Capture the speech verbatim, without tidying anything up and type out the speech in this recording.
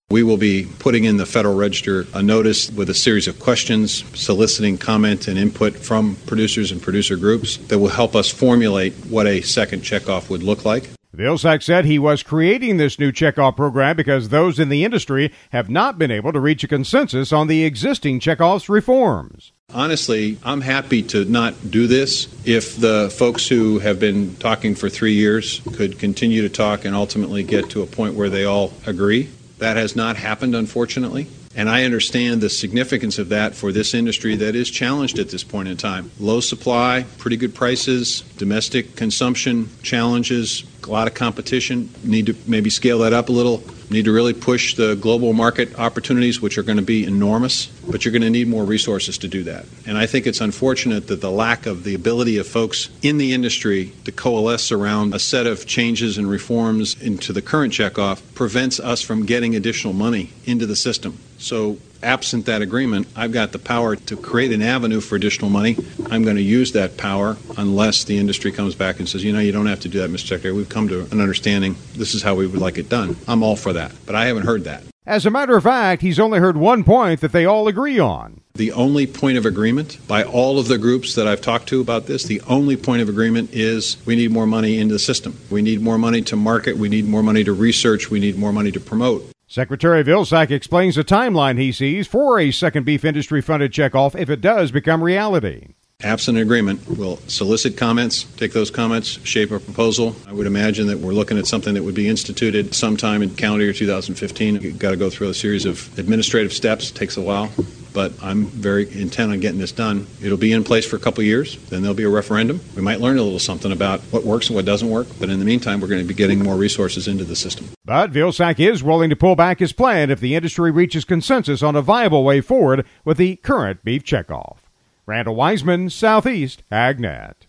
We will be putting in the Federal Register a notice with a series of questions, soliciting comment and input from producers and producer groups that will help us formulate what a second checkoff would look like. Vilsack said he was creating this new checkoff program because those in the industry have not been able to reach a consensus on the existing checkoffs reforms. Honestly, I'm happy to not do this if the folks who have been talking for three years could continue to talk and ultimately get to a point where they all agree. That has not happened, unfortunately, and I understand the significance of that for this industry that is challenged at this point in time. Low supply, pretty good prices, domestic consumption challenges, a lot of competition. Need to maybe scale that up a little. Need to really push the global market opportunities, which are going to be enormous, but you're going to need more resources to do that. And I think it's unfortunate that the lack of the ability of folks in the industry to coalesce around a set of changes and reforms into the current checkoff prevents us from getting additional money into the system. So absent that agreement, I've got the power to create an avenue for additional money. I'm going to use that power unless the industry comes back and says, you know, you don't have to do that, Mister Secretary. We've come to an understanding. This is how we would like it done. I'm all for that, but I haven't heard that. As a matter of fact, he's only heard one point that they all agree on. The only point of agreement by all of the groups that I've talked to about this, the only point of agreement is we need more money into the system. We need more money to market. We need more money to research. We need more money to promote. Secretary Vilsack explains the timeline he sees for a second beef industry-funded checkoff if it does become reality. Absent an agreement, we'll solicit comments, take those comments, shape a proposal. I would imagine that we're looking at something that would be instituted sometime in calendar year two thousand fifteen. You've got to go through a series of administrative steps. It takes a while, but I'm very intent on getting this done. It'll be in place for a couple of years. Then there'll be a referendum. We might learn a little something about what works and what doesn't work, but in the meantime, we're going to be getting more resources into the system. But Vilsack is willing to pull back his plan if the industry reaches consensus on a viable way forward with the current beef checkoff. Randall Wiseman, Southeast AgNet.